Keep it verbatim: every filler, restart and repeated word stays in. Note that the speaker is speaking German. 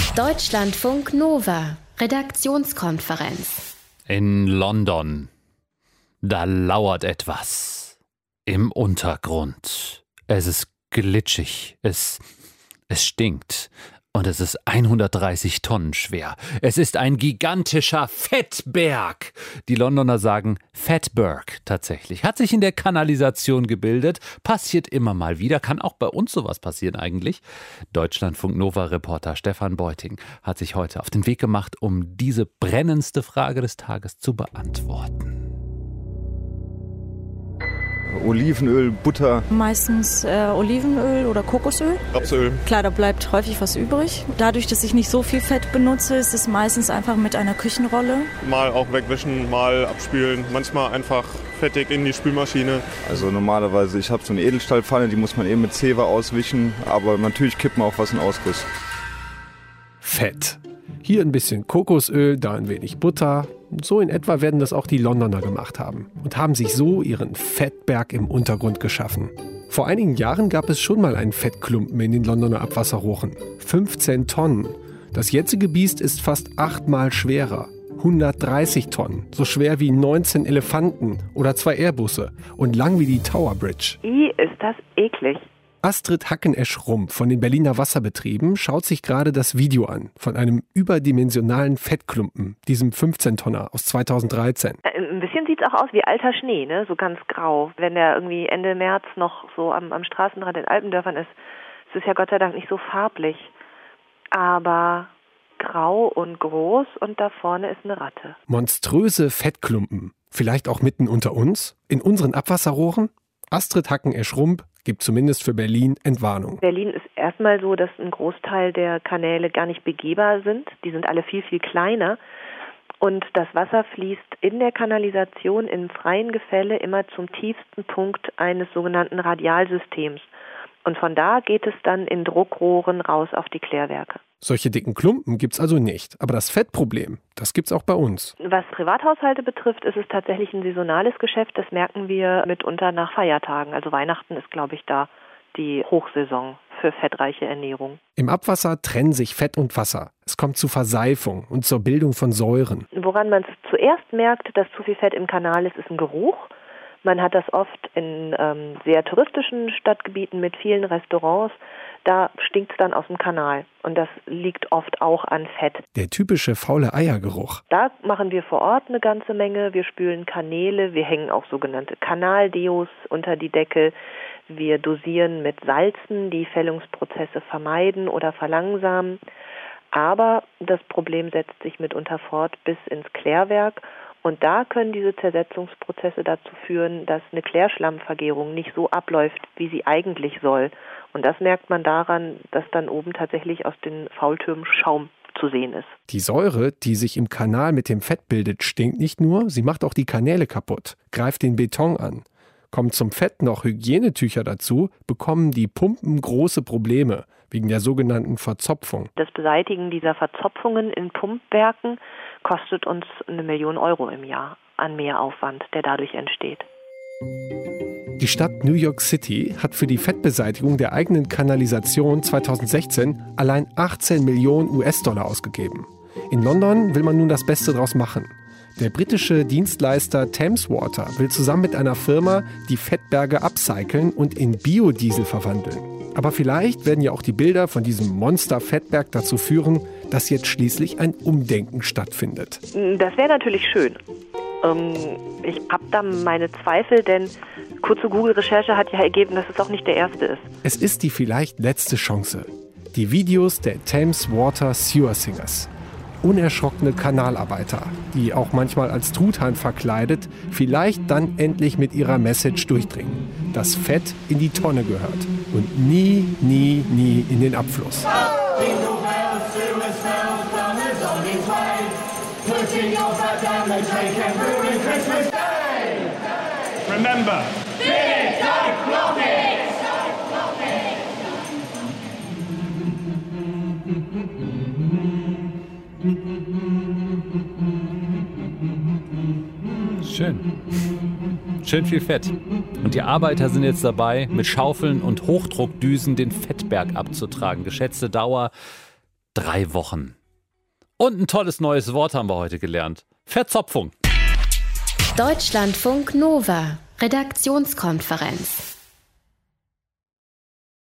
Deutschlandfunk Nova, Redaktionskonferenz. In London, da lauert etwas im Untergrund. Es ist glitschig, es, es stinkt und es ist hundertdreißig Tonnen schwer. Es ist ein gigantischer Fettberg. Die Londoner sagen Fatberg tatsächlich. Hat sich in der Kanalisation gebildet, passiert immer mal wieder, kann auch bei uns sowas passieren eigentlich. Deutschlandfunk Nova-Reporter Stefan Beuting hat sich heute auf den Weg gemacht, um diese brennendste Frage des Tages zu beantworten. Olivenöl, Butter. Meistens äh, Olivenöl oder Kokosöl. Rapsöl. Klar, da bleibt häufig was übrig. Dadurch, dass ich nicht so viel Fett benutze, ist es meistens einfach mit einer Küchenrolle. Mal auch wegwischen, mal abspülen. Manchmal einfach fettig in die Spülmaschine. Also normalerweise, ich habe so eine Edelstahlpfanne, die muss man eben mit Zewa auswischen. Aber natürlich kippt man auch was in Ausguss. Fett. Hier ein bisschen Kokosöl, da ein wenig Butter. So in etwa werden das auch die Londoner gemacht haben und haben sich so ihren Fettberg im Untergrund geschaffen. Vor einigen Jahren gab es schon mal einen Fettklumpen in den Londoner Abwasserrohren. fünfzehn Tonnen. Das jetzige Biest ist fast achtmal schwerer. hundertdreißig Tonnen. So schwer wie neunzehn Elefanten oder zwei Airbusse und lang wie die Tower Bridge. I, ist das eklig. Astrid Hackenesch-Rump von den Berliner Wasserbetrieben schaut sich gerade das Video an von einem überdimensionalen Fettklumpen, diesem fünfzehn Tonner aus zweitausenddreizehn. Ein bisschen sieht es auch aus wie alter Schnee, ne? So ganz grau. Wenn der irgendwie Ende März noch so am, am Straßenrand in Alpendörfern ist, ist es ja Gott sei Dank nicht so farblich. Aber grau und groß und da vorne ist eine Ratte. Monströse Fettklumpen, vielleicht auch mitten unter uns, in unseren Abwasserrohren? Astrid Hackenesch-Rump gibt zumindest für Berlin Entwarnung. Berlin ist erstmal so, dass ein Großteil der Kanäle gar nicht begehbar sind. Die sind alle viel, viel kleiner. Und das Wasser fließt in der Kanalisation im freien Gefälle immer zum tiefsten Punkt eines sogenannten Radialsystems. Und von da geht es dann in Druckrohren raus auf die Klärwerke. Solche dicken Klumpen gibt's also nicht. Aber das Fettproblem, das gibt's auch bei uns. Was Privathaushalte betrifft, ist es tatsächlich ein saisonales Geschäft. Das merken wir mitunter nach Feiertagen. Also Weihnachten ist, glaube ich, da die Hochsaison für fettreiche Ernährung. Im Abwasser trennen sich Fett und Wasser. Es kommt zu Verseifung und zur Bildung von Säuren. Woran man zuerst merkt, dass zu viel Fett im Kanal ist, ist ein Geruch. Man hat das oft in ähm, sehr touristischen Stadtgebieten mit vielen Restaurants. Da stinkt es dann aus dem Kanal. Und das liegt oft auch an Fett. Der typische faule Eiergeruch. Da machen wir vor Ort eine ganze Menge. Wir spülen Kanäle. Wir hängen auch sogenannte Kanaldeos unter die Decke. Wir dosieren mit Salzen, die Fällungsprozesse vermeiden oder verlangsamen. Aber das Problem setzt sich mitunter fort bis ins Klärwerk. Und da können diese Zersetzungsprozesse dazu führen, dass eine Klärschlammvergärung nicht so abläuft, wie sie eigentlich soll. Und das merkt man daran, dass dann oben tatsächlich aus den Faultürmen Schaum zu sehen ist. Die Säure, die sich im Kanal mit dem Fett bildet, stinkt nicht nur, sie macht auch die Kanäle kaputt, greift den Beton an. Kommt zum Fett noch Hygienetücher dazu, bekommen die Pumpen große Probleme wegen der sogenannten Verzopfung. Das Beseitigen dieser Verzopfungen in Pumpwerken kostet uns eine Million Euro im Jahr an Mehraufwand, der dadurch entsteht. Die Stadt New York City hat für die Fettbeseitigung der eigenen Kanalisation zweitausendsechzehn allein achtzehn Millionen U S-Dollar ausgegeben. In London will man nun das Beste draus machen. Der britische Dienstleister Thames Water will zusammen mit einer Firma die Fettberge upcyclen und in Biodiesel verwandeln. Aber vielleicht werden ja auch die Bilder von diesem Monster-Fettberg dazu führen, dass jetzt schließlich ein Umdenken stattfindet. Das wäre natürlich schön. Ähm, ich habe da meine Zweifel, denn kurze Google-Recherche hat ja ergeben, dass es auch nicht der erste ist. Es ist die vielleicht letzte Chance. Die Videos der Thames Water Sewer Singers. Unerschrockene Kanalarbeiter, die auch manchmal als Truthahn verkleidet, vielleicht dann endlich mit ihrer Message durchdringen, dass Fett in die Tonne gehört und nie, nie, nie in den Abfluss. Remember, finish like blocking! Schön. Schön viel Fett. Und die Arbeiter sind jetzt dabei, mit Schaufeln und Hochdruckdüsen den Fettberg abzutragen. Geschätzte Dauer drei Wochen. Und ein tolles neues Wort haben wir heute gelernt. Verzopfung. Deutschlandfunk Nova. Redaktionskonferenz.